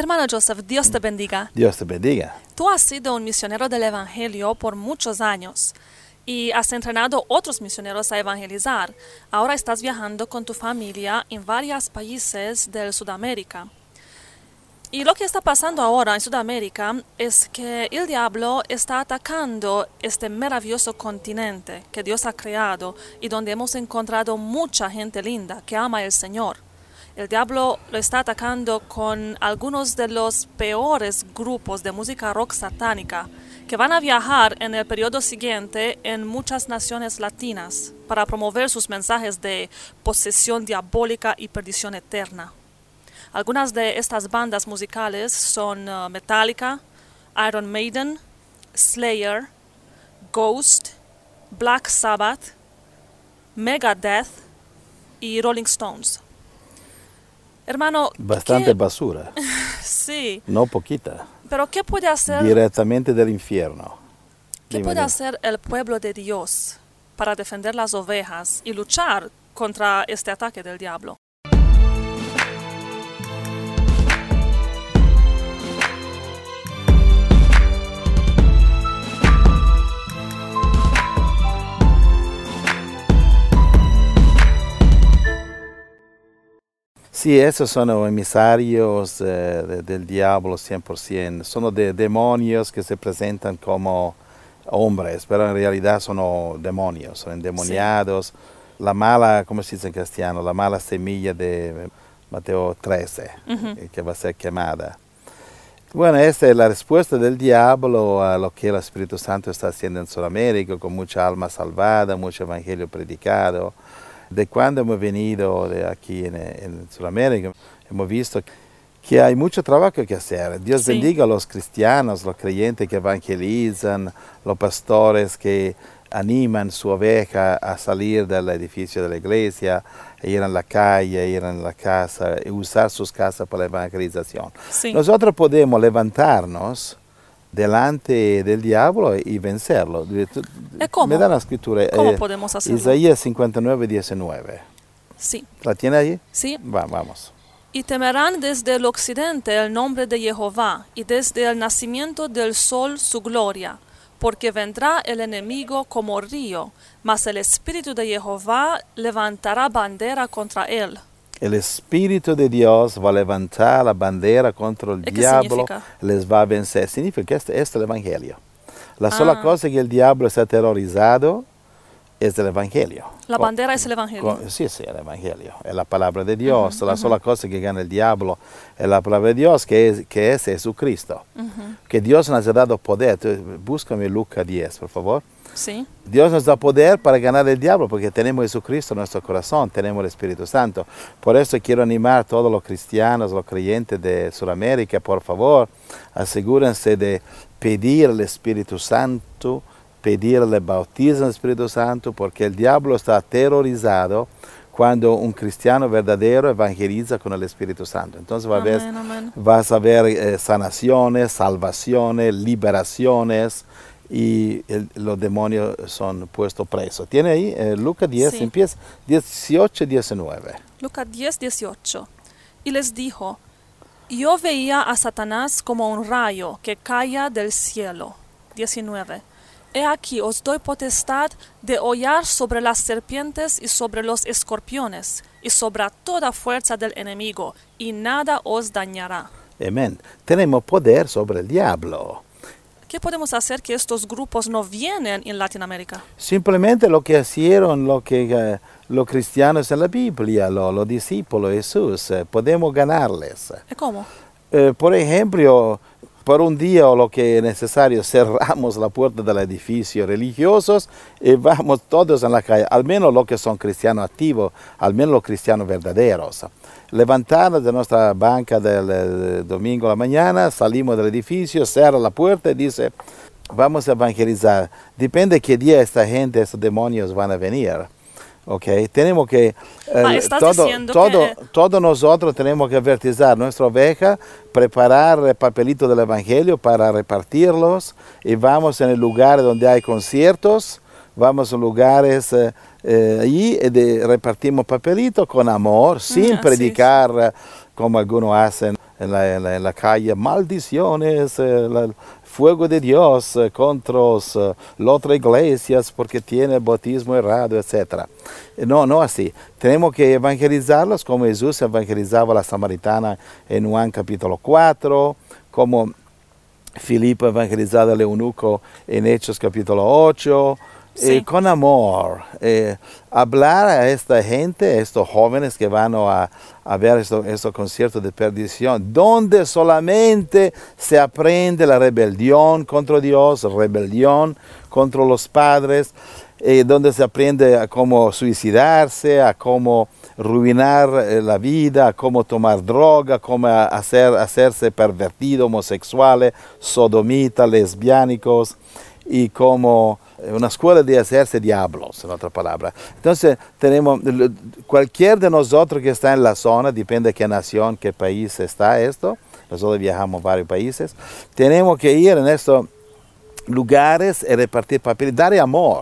Hermano Joseph, Dios te bendiga. Dios te bendiga. Tú has sido un misionero del Evangelio por muchos años y has entrenado otros misioneros a evangelizar. Ahora estás viajando con tu familia en varios países de Sudamérica. Y lo que está pasando ahora en Sudamérica es que el diablo está atacando este maravilloso continente que Dios ha creado y donde hemos encontrado mucha gente linda que ama al Señor. El diablo lo está atacando con algunos de los peores grupos de música rock satánica que van a viajar en el periodo siguiente en muchas naciones latinas para promover sus mensajes de posesión diabólica y perdición eterna. Algunas de estas bandas musicales son Metallica, Iron Maiden, Slayer, Ghost, Black Sabbath, Megadeth y Rolling Stones. Hermano, Bastante basura. Sí. No poquita. Pero ¿qué puede hacer? Directamente del infierno. ¿Qué puede hacer el pueblo de Dios para defender las ovejas y luchar contra este ataque del diablo? Sí, esos son emisarios del diablo 100%. Son demonios que se presentan como hombres, pero en realidad son demonios, son endemoniados. Sí. La mala, ¿cómo se dice en castellano? La mala semilla de Mateo 13, que va a ser quemada. Bueno, esta es la respuesta del diablo a lo que el Espíritu Santo está haciendo en Sudamérica, con mucha alma salvada, mucho evangelio predicado. De cuando hemos venido de aquí en Sudamérica, hemos visto que hay mucho trabajo que hacer. Dios bendiga a los cristianos, los creyentes que evangelizan, los pastores que animan su oveja a salir del edificio de la iglesia, e ir a la calle, ir a la casa, y usar sus casas para la evangelización. Sí. Nosotros podemos levantarnos delante del diablo y vencerlo. ¿Cómo? Me da la escritura. ¿Cómo podemos hacerlo? Isaías 59, 19. Sí. ¿La tiene allí? Sí. Vamos. Y temerán desde el occidente el nombre de Jehová, y desde el nacimiento del sol su gloria, porque vendrá el enemigo como río, mas el Espíritu de Jehová levantará bandera contra él. El Espíritu de Dios va a levantar la bandera contra el diablo, les va a vencer. Significa que este es el Evangelio. La sola cosa que el diablo está aterrorizado es el Evangelio. La bandera es el Evangelio. Sí, el Evangelio. Es la palabra de Dios. La sola cosa que gana el diablo es la palabra de Dios, que es Jesucristo. Que Dios nos ha dado poder. Búscame Lucas 10, por favor. Sí. Dios nos da poder para ganar el diablo, porque tenemos Jesucristo en nuestro corazón, tenemos el Espíritu Santo. Por eso quiero animar a todos los cristianos, los creyentes de Sudamérica, por favor, asegúrense de pedir el Espíritu Santo, pedirle el bautismo del Espíritu Santo, porque el diablo está aterrorizado cuando un cristiano verdadero evangeliza con el Espíritu Santo. Entonces vas a ver sanaciones, salvaciones, liberaciones, y los demonios son puestos presos. Tiene ahí Lucas 10, sí. Empieza 18 y 19. Lucas 10, 18. Y les dijo, yo veía a Satanás como un rayo que caía del cielo. 19. He aquí os doy potestad de hollar sobre las serpientes y sobre los escorpiones y sobre toda fuerza del enemigo, y nada os dañará. Amén. Tenemos poder sobre el diablo. ¿Qué podemos hacer que estos grupos no vienen en Latinoamérica? Simplemente lo que hicieron los cristianos en la Biblia, los discípulos de Jesús. Podemos ganarles. ¿Y cómo? Por ejemplo, por un día o lo que es necesario, cerramos la puerta del edificio religiosos y vamos todos en la calle, al menos los que son cristianos activos, al menos los cristianos verdaderos. Levantarnos de nuestra banca del domingo a la mañana, salimos del edificio, cierra la puerta y dice, vamos a evangelizar. Depende de qué día esta gente, estos demonios van a venir. Okay. Tenemos que, todos nosotros tenemos que vertizar nuestra oveja, preparar el papelito del Evangelio para repartirlos, y vamos en el lugar donde hay conciertos, vamos a lugares allí repartimos papelitos con amor, sin predicar como algunos hacen en la calle, maldiciones, el fuego de Dios contra las otras iglesias porque tiene el bautismo errado, etc. No así. Tenemos que evangelizarlos como Jesús evangelizaba a la samaritana en Juan capítulo 4, como Filipo evangelizaba al eunuco en Hechos capítulo 8. Sí. Con amor, hablar a esta gente, a estos jóvenes que van a ver estos conciertos de perdición, donde solamente se aprende la rebelión contra Dios, rebelión contra los padres, donde se aprende a cómo suicidarse, a cómo ruinar la vida, a cómo tomar droga, a cómo hacerse pervertidos, homosexuales, sodomitas, lesbiánicos, y como una escuela de hacerse diablos, en otra palabra. Entonces, tenemos, cualquier de nosotros que está en la zona, depende de qué nación, qué país está esto, nosotros viajamos a varios países, tenemos que ir en estos lugares y repartir papel, dar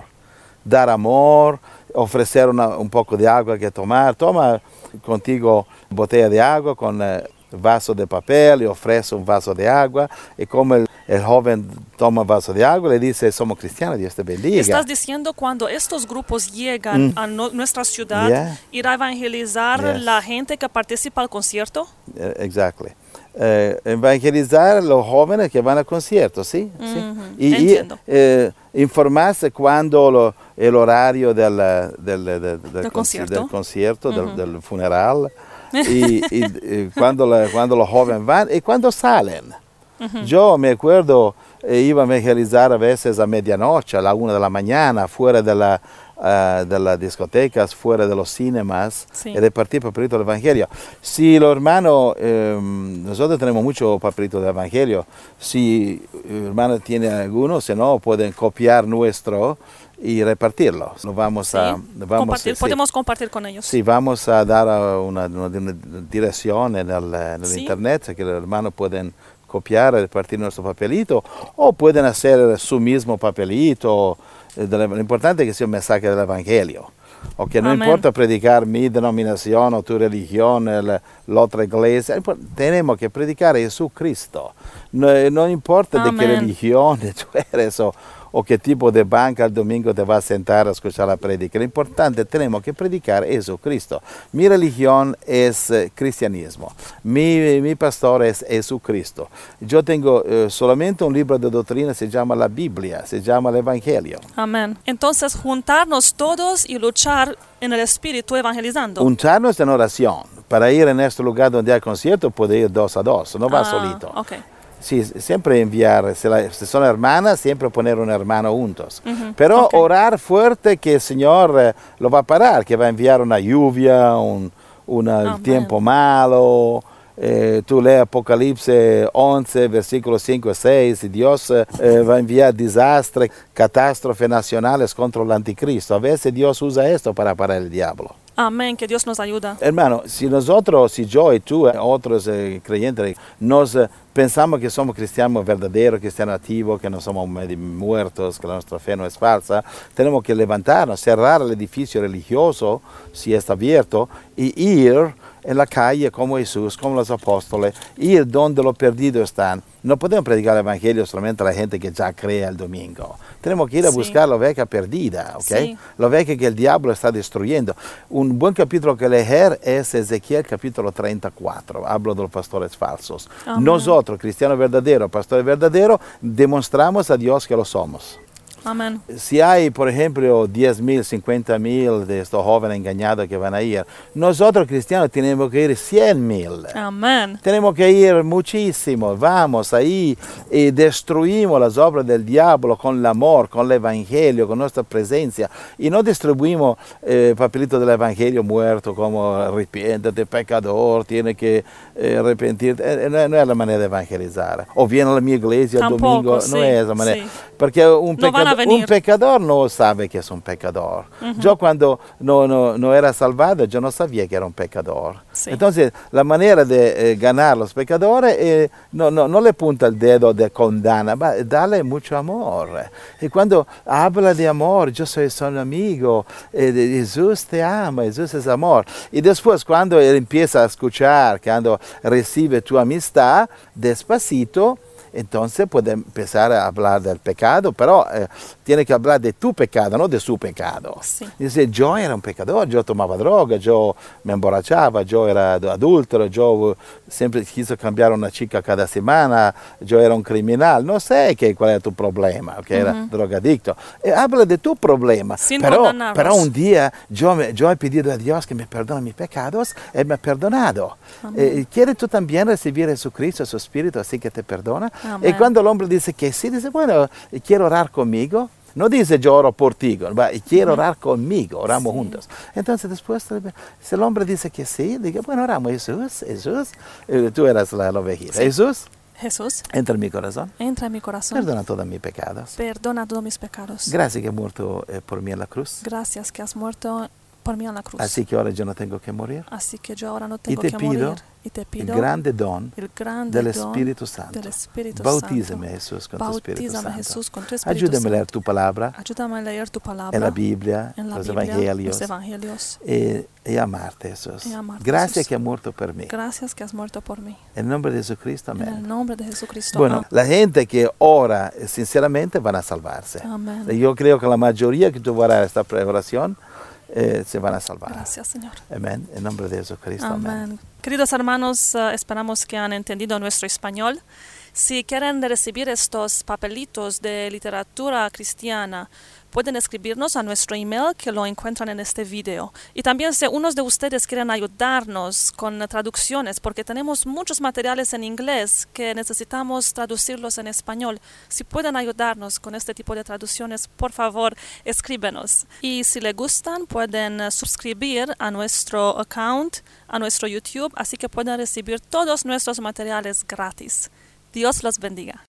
amor, ofrecer un poco de agua que tomar, toma contigo botella de agua con vaso de papel y ofrece un vaso de agua, y como el joven toma un vaso de agua, le dice, somos cristianos, Dios te bendiga. ¿Estás diciendo cuando estos grupos llegan a nuestra ciudad, ir a evangelizar la gente que participa al concierto? Exactly. Evangelizar a los jóvenes que van al concierto, ¿sí? ¿Sí? Entiendo. Informarse cuando el horario del concierto, del funeral, y cuando los jóvenes van y cuando salen. Yo me acuerdo, iba a evangelizar a veces a medianoche, a la 1 de la mañana, fuera de las discotecas, fuera de los cinemas, y repartir papelitos del Evangelio. Si los hermanos, nosotros tenemos muchos papelitos del Evangelio, si el hermano tiene algunos, si no, pueden copiar nuestro y repartirlo. Podemos compartir con ellos. Sí, vamos a dar una dirección en el internet, que los hermanos pueden copiar y repartir nuestro papelito, o pueden hacer su mismo papelito. Lo importante es que sea un mensaje del Evangelio. Okay, no importa predicar mi denominación o tu religión, la otra iglesia, tenemos que predicar a Jesucristo. No importa de qué religión tú eres o qué tipo de banca el domingo te vas a sentar a escuchar la predica. Lo importante, tenemos que predicar a Jesucristo. Mi religión es cristianismo. Mi pastor es Jesucristo. Yo tengo solamente un libro de doctrina, se llama la Biblia, se llama el Evangelio. Amén. Entonces, juntarnos todos y luchar en el Espíritu evangelizando. Juntarnos en oración. Para ir en este lugar donde hay concierto, puede ir 2 a 2, no va solito. Okay. Sí, siempre enviar, si son hermanas, siempre poner un hermano juntos. Pero orar fuerte que el Señor lo va a parar, que va a enviar una lluvia, un tiempo malo. Tú lees Apocalipsis 11, versículos 5 y 6, y Dios va a enviar desastres, catástrofes nacionales contra el anticristo. A veces Dios usa esto para parar el diablo. Amén, que Dios nos ayuda. Hermano, si yo y tú, otros creyentes, nos pensamos que somos cristianos verdaderos, cristianos activos, que no somos muertos, que nuestra fe no es falsa, tenemos que levantarnos, cerrar el edificio religioso, si está abierto, y ir en la calle como Jesús, como los apóstoles, ir donde los perdidos están. No podemos predicar el Evangelio solamente a la gente que ya cree el domingo. Tenemos que ir a buscar la oveja perdida, ¿ok? Sí. La oveja que el diablo está destruyendo. Un buen capítulo que leer es Ezequiel capítulo 34. Hablo de los pastores falsos. Amén. Nosotros, cristianos verdaderos, pastores verdaderos, demostramos a Dios que lo somos. Amén. Si hay, por ejemplo, 10,000, 50,000 de estos jóvenes engañados que van a ir, nosotros cristianos tenemos que ir 100,000. Amén. Tenemos que ir muchísimo. Vamos ahí y destruimos las obras del diablo con el amor, con el Evangelio, con nuestra presencia. Y no distribuimos papelitos del Evangelio muerto como arrepiéntete, pecador, tiene que arrepentirte. No es la manera de evangelizar. O viene a la mi iglesia el domingo, no es la manera. Sí. Porque un pecador... No van a venir. Un pecador no sabe que es un pecador. Yo cuando no era salvado, yo no sabía que era un pecador. Sí. Entonces, la manera de ganar a los pecadores no le punta el dedo de condena, va, dale mucho amor. Y cuando habla de amor, yo soy su amigo, Jesús te ama, Jesús es amor. Y después, cuando él empieza a escuchar, cuando recibe tu amistad, despacito, entonces puede empezar a hablar del pecado, pero tiene que hablar de tu pecado, no de su pecado. Sí. Dice, yo era un pecador, yo tomaba droga, yo me emborrachaba, yo era adúltero, yo siempre quise cambiar una chica cada semana, yo era un criminal, no sé cuál era tu problema, que era drogadicto. Habla de tu problema, Sin pero condenarlos. un día yo he pedido a Dios que me perdone mis pecados, Él me ha perdonado. ¿Quieres tú también recibir a Jesucristo, su Espíritu, así que te perdona? Amén. Y cuando el hombre dice que sí, dice, bueno, quiero orar conmigo. No dice yo oro por ti, va, quiero orar conmigo, oramos juntos. Entonces después, si el hombre dice que sí, diga, bueno, oramos, Jesús, tú eras la ovejita. Sí. Jesús, entra en mi corazón, entra en mi corazón. perdona todos mis pecados. Perdona todos mis pecados. Gracias que has muerto por mí en la cruz. Gracias que has muerto por mí en la cruz. Así que ahora yo no tengo que morir. Así que yo ahora no tengo te que pido morir. Y te El pido grande don el grande del don Espíritu Santo. del Espíritu Bautízame, Santo. Jesús, con tu Espíritu Bautízame, Santo. Jesús, con tu Espíritu Ayúdame a leer Santo. tu palabra Ayúdame a leer tu palabra en la Biblia, en la los Biblia, evangelios, los evangelios. y amarte, Jesús. Y amarte, Gracias Jesús. que has muerto por mí. Gracias que has muerto por mí. En el nombre de Jesucristo, En el amén. nombre de Jesucristo. Bueno, la gente que ora sinceramente van a salvarse. Amén. Yo creo que la mayoría que tú vas a orar esta oración se van a salvar. Gracias, Señor. Amén. En nombre de Jesucristo, amén. Amén. Queridos hermanos, esperamos que han entendido nuestro español. Si quieren recibir estos papelitos de literatura cristiana, pueden escribirnos a nuestro email que lo encuentran en este video. Y también si unos de ustedes quieren ayudarnos con traducciones, porque tenemos muchos materiales en inglés que necesitamos traducirlos en español. Si pueden ayudarnos con este tipo de traducciones, por favor, escríbenos. Y si les gustan, pueden suscribir a nuestro account, a nuestro YouTube, así que pueden recibir todos nuestros materiales gratis. Dios los bendiga.